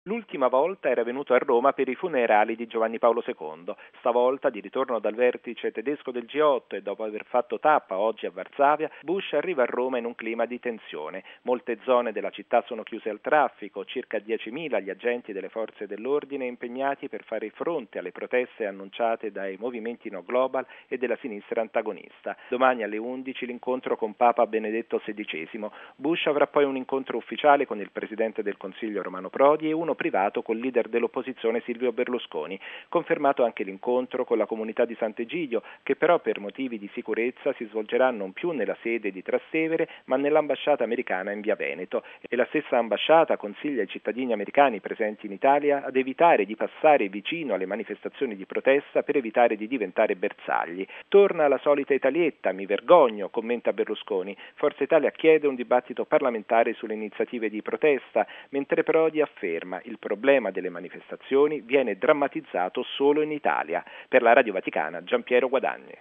L'ultima volta era venuto a Roma per i funerali di Giovanni Paolo II. Stavolta, di ritorno dal vertice tedesco del G8 e dopo aver fatto tappa oggi a Varsavia, Bush arriva a Roma in un clima di tensione. Molte zone della città sono chiuse al traffico, circa 10.000 gli agenti delle forze dell'ordine impegnati per fare fronte alle proteste annunciate dai movimenti No Global e della sinistra antagonista. Domani alle 11 l'incontro con Papa Benedetto XVI. Bush avrà poi un incontro ufficiale con il Presidente del Consiglio Romano Prodi e uno privato col leader dell'opposizione Silvio Berlusconi. Confermato anche l'incontro con la comunità di Sant'Egidio, che però per motivi di sicurezza si svolgerà non più nella sede di Trastevere, ma nell'ambasciata americana in via Veneto. E la stessa ambasciata consiglia ai cittadini americani presenti in Italia ad evitare di passare vicino alle manifestazioni di protesta per evitare di diventare bersagli. Torna la solita Italietta, mi vergogno, commenta Berlusconi. Forza Italia chiede un dibattito parlamentare sulle iniziative di protesta, mentre Prodi afferma: il problema delle manifestazioni viene drammatizzato solo in Italia. Per la Radio Vaticana, Giampiero Guadagni.